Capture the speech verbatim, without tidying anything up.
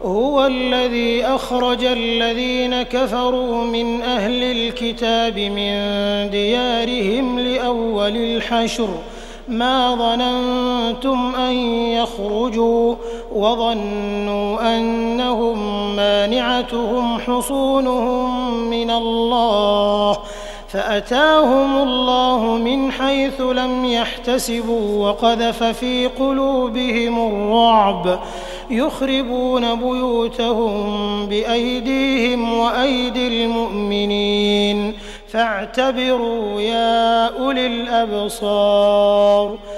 هو الذي أخرج الذين كفروا من أهل الكتاب من ديارهم لأول الحشر ما ظننتم أن يخرجوا وظنوا أنهم مانعتهم حصونهم من الله فأتاهم الله من حيث لم يحتسبوا وقذف في قلوبهم الرعب يخربون بيوتهم بأيديهم وأيدي المؤمنين فاعتبروا يا أولي الأبصار